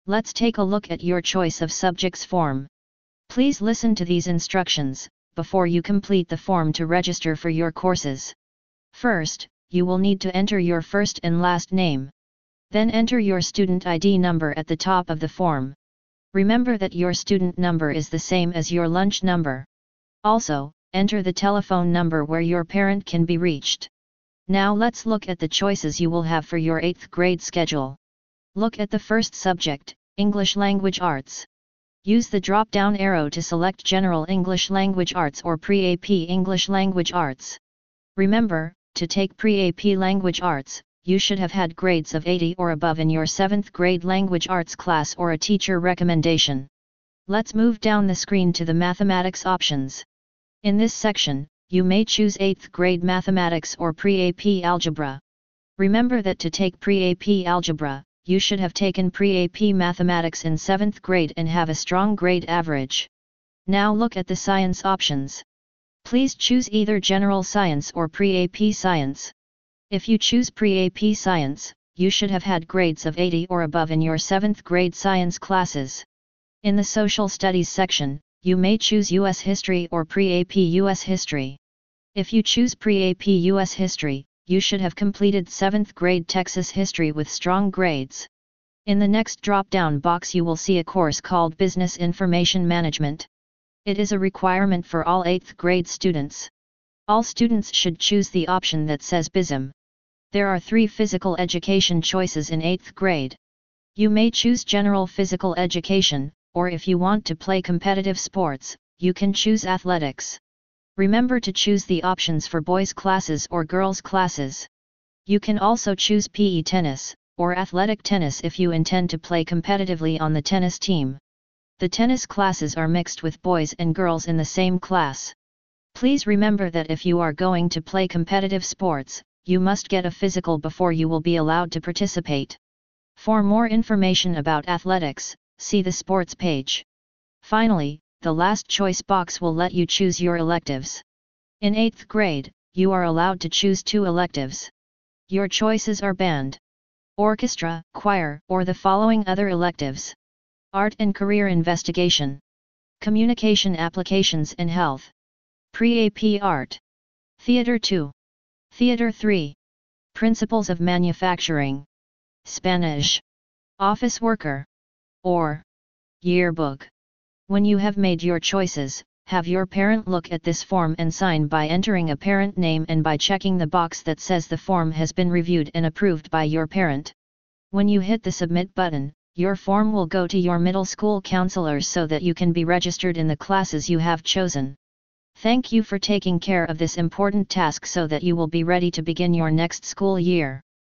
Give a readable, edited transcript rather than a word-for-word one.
Let's take a look at your choice of subjects form. Please listen to these instructions before you complete the form to register for your courses. First, you will need to enter your first and last name. Then enter your student ID number at the top of the form. Remember that your student number is the same as your lunch number. Also, enter the telephone number where your parent can be reached. Now let's look at the choices you will have for your 8th grade schedule. Look at the first subject, English Language Arts. Use the drop-down arrow to select General English Language Arts or Pre-AP English Language Arts. Remember, to take Pre-AP Language Arts, you should have had grades of 80 or above in your 7th grade Language Arts class or a teacher recommendation. Let's move down the screen to the Mathematics options. In this section, you may choose 8th grade Mathematics or Pre-AP Algebra. Remember that to take Pre-AP Algebra, you should have taken Pre-AP Mathematics in 7th grade and have a strong grade average. Now look at the Science options. Please choose either General Science or Pre-AP Science. If you choose Pre-AP Science, you should have had grades of 80 or above in your 7th grade science classes. In the Social Studies section, you may choose U.S. History or Pre-AP U.S. History. If you choose Pre-AP U.S. History, you should have completed 7th grade Texas History with strong grades. In the next drop-down box you will see a course called Business Information Management. It is a requirement for all 8th grade students. All students should choose the option that says BISM. There are 3 physical education choices in 8th grade. You may choose General Physical Education, or if you want to play competitive sports, you can choose Athletics. Remember to choose the options for boys' classes or girls' classes. You can also choose PE Tennis, or Athletic Tennis if you intend to play competitively on the tennis team. The tennis classes are mixed with boys and girls in the same class. Please remember that if you are going to play competitive sports, you must get a physical before you will be allowed to participate. For more information about athletics, see the sports page. Finally, the last choice box will let you choose your electives. In 8th grade, you are allowed to choose 2 electives. Your choices are band, orchestra, choir, or the following other electives: Art and Career Investigation, Communication Applications and Health, Pre-AP Art, Theater 2, Theater 3, Principles of Manufacturing, Spanish, Office Worker, or Yearbook. When you have made your choices, have your parent look at this form and sign by entering a parent name and by checking the box that says the form has been reviewed and approved by your parent. When you hit the Submit button, your form will go to your middle school counselors so that you can be registered in the classes you have chosen. Thank you for taking care of this important task so that you will be ready to begin your next school year.